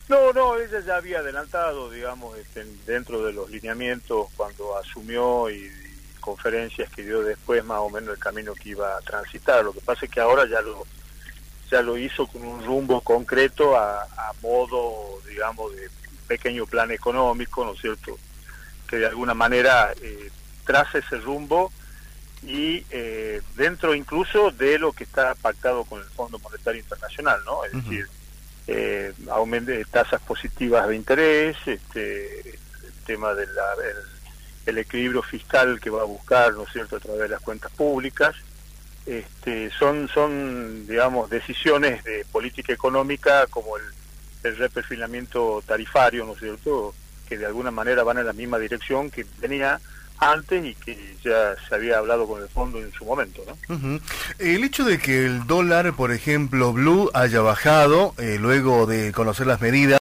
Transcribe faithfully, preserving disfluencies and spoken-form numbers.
No, no, ella ya había adelantado, digamos, este, dentro de los lineamientos cuando asumió y, y conferencias que dio después más o menos el camino que iba a transitar. Lo que pasa es que ahora ya lo ya lo hizo con un rumbo concreto a, a modo, digamos, de pequeño plan económico, ¿no es cierto?, que de alguna manera eh, traza ese rumbo y eh, dentro incluso de lo que está pactado con el Fondo Monetario Internacional, ¿no? Es uh-huh. decir, eh, aumente tasas positivas de interés, este, el tema del el, el equilibrio fiscal que va a buscar, ¿no es cierto?, a través de las cuentas públicas. Este, son, son, digamos, decisiones de política económica como el, el reperfilamiento tarifario, ¿no es cierto?, que de alguna manera van en la misma dirección que venía antes y que ya se había hablado con el fondo en su momento, ¿no? Uh-huh. El hecho de que el dólar, por ejemplo, blue, haya bajado eh, luego de conocer las medidas